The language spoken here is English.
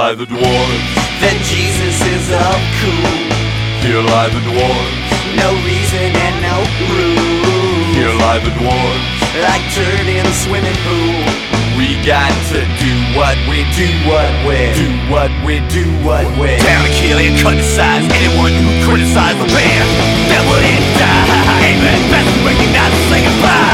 lie the dwarves. Then Jesus is up cool. Here lie the dwarves. No reason and no proof. Here lie the dwarves. Like turd in a swimming pool. We got to do what we do, what we do, what we do, what we down to kill and criticize anyone who criticized the band. That wouldn't die. Amen. Best to recognize and say goodbye.